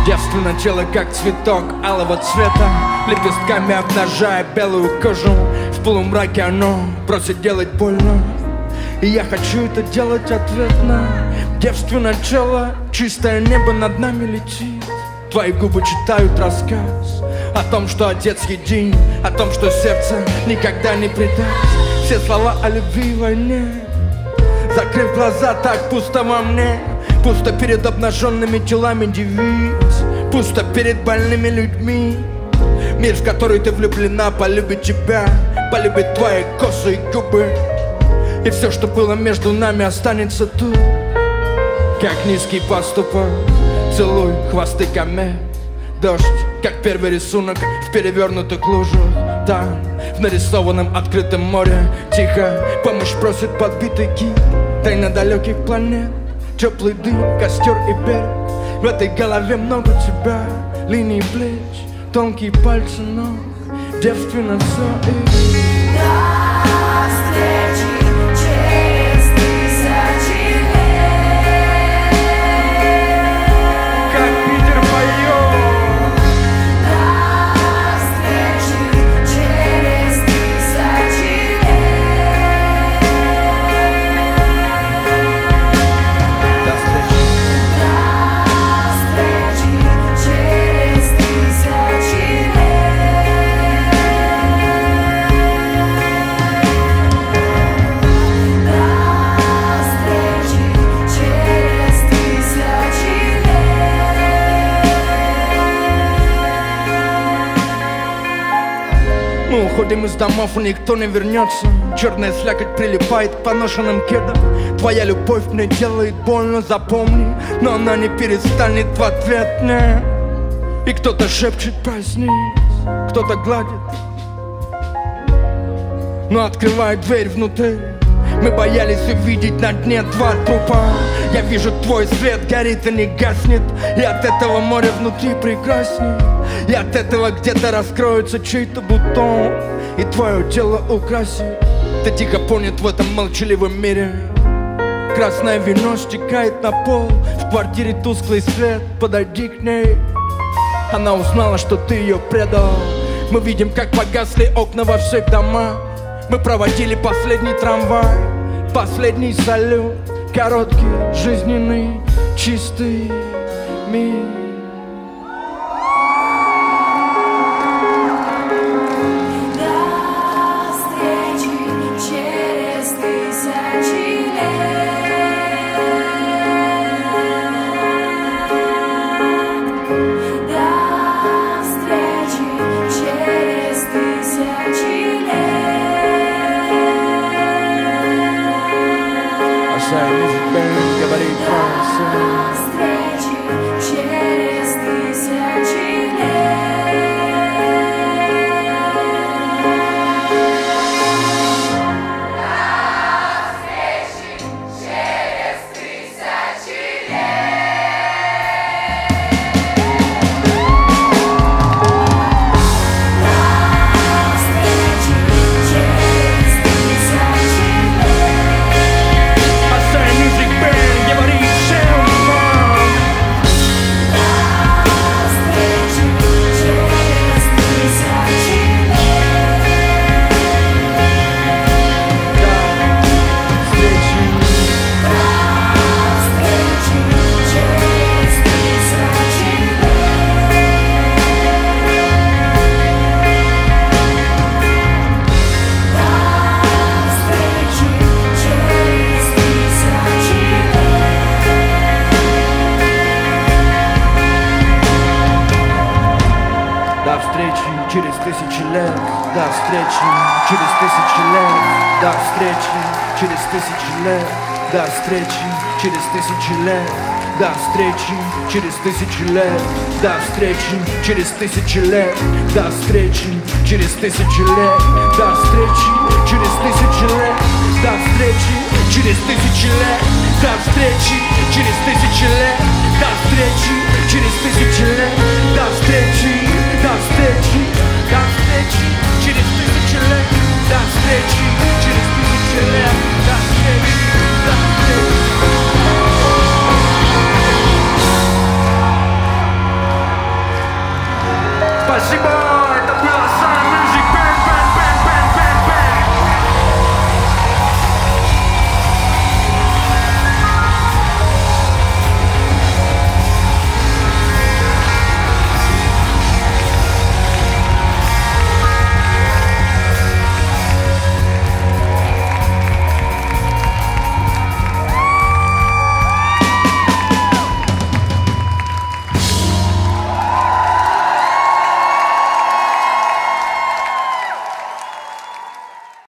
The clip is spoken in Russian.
Девственно тело, как цветок алого цвета, лепестками обнажая белую кожу. В полумраке оно просит делать больно, и я хочу это делать ответно. Девственное тело, чистое небо над нами летит. Твои губы читают рассказ о том, что отец един, о том, что сердце никогда не предаст. Все слова о любви и войне. Закрыв глаза, так пусто во мне. Пусто перед обнаженными телами девиц, пусто перед больными людьми. Мир, в который ты влюблена, полюбит тебя, полюбит твои косы и губы. И все, что было между нами, останется тут, как низкий поступок. Целуй хвосты комет. Дождь, как первый рисунок в перевернутых лужах. Там, в нарисованном открытом море, тихо помощь просит подбитый кит. Тайна далеких планет, теплый дым, костер и берег. В этой голове много тебя, линии плеч, тонкие пальцы ног, девственно все и... До встречи через 1000 лет. Как Питер поет. До встречи через 1000 лет. До встречи. До встречи через 1000 лет. Мы уходим из домов, и никто не вернется. Черная слякоть прилипает к поношенным кедам. Твоя любовь мне делает больно, запомни. Но она не перестанет в ответ, нет. И кто-то шепчет «проснись», кто-то гладит, но открывает дверь внутрь. Мы боялись увидеть на дне два трупа. Я вижу, твой свет горит и не гаснет. И от этого море внутри прекрасней. И от этого где-то раскроется чей-то бутон, и твое тело украсит. Ты тихо понят в этом молчаливом мире. Красное вино стекает на пол. В квартире тусклый свет, подойди к ней. Она узнала, что ты ее предал. Мы видим, как погасли окна во всех домах. Мы проводили последний трамвай, последний салют, короткий, жизненный, чистый миг. До встречи через 1000 лет. До встречи через 1000 лет. Говорит До встречи через 1000 лет. До встречи через 1000 лет. До встречи через 1000 лет. До встречи через 1000 лет. До встречи через 1000 лет. До встречи через 1000 лет. До встречи через 1000 лет. До встречи через 1000 лет. До встречи через 1000 лет. До встречи через 1000 лет. До встречи через 1000 лет.